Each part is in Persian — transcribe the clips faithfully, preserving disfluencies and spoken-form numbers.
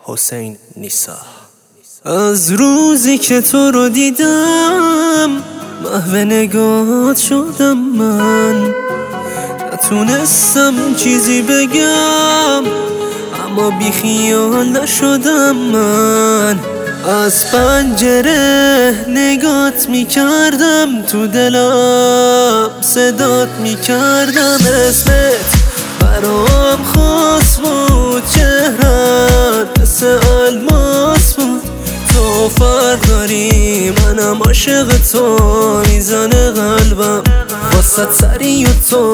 حسین نیسا. از روزی که تو رو دیدم محو نگاهات شدم من، نتونستم چیزی بگم اما بی خیال نشدم من. از پنجره نگات میکردم، تو دلم صدات میکردم، اسمت برام خاص بود، چهرت مثل الماس بود. تو فرق داری، منم عاشق تو، میزنه قلبم واسه سری و تو.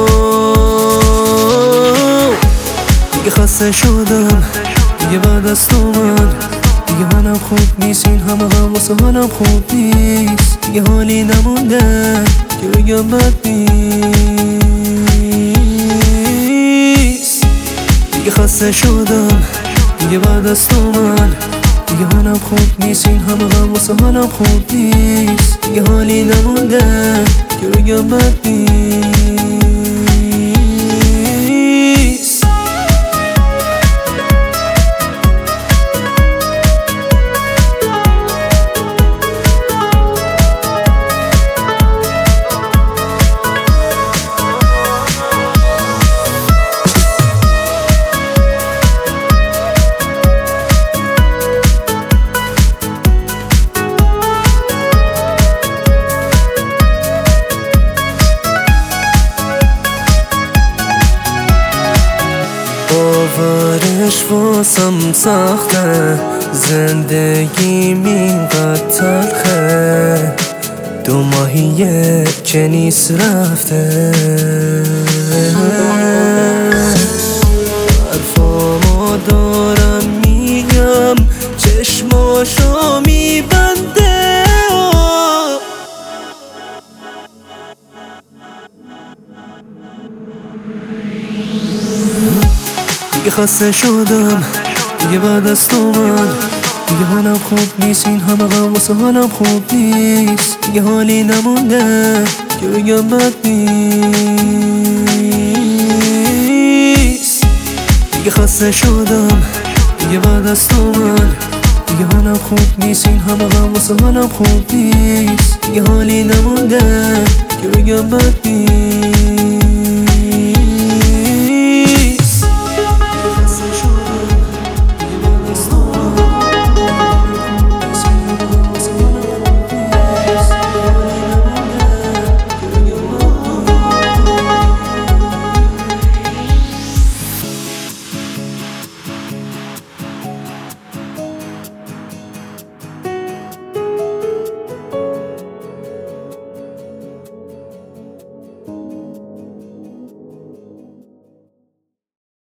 دیگه خسته شدم دیگه بعد از تو من، دیگه حالم خوب نیست، این همه هم واسه حالم خوب نیست. دیگه حالی نمونده که بگم بد نیست. دیگه خسته شدم دیگه بعد از تو من، دیگه حالم خوب نیست، این همه هم واسه حالم خوب نیست. دیگه حالی نمونده که بگم بد نیست. باورش واسم سخته، زندگیم اینقدر تلخه، دو ماهیه که نیست رفته. حرفامو دارم میگم، چشماشو میبنده. دیگه خسته شدم دیگه بعد از تو من، دیگه حالم خوب نیست، این همه غم واسه حالم خوب نیست. دیگه حالی نمونده که بگم بد نیست. دیگه خسته شدم دیگه بعد از تو من، دیگه حالم خوب نیست، این همه غم واسه حالم خوب نیست. دیگه حالی نمونده که بگم بد نیست.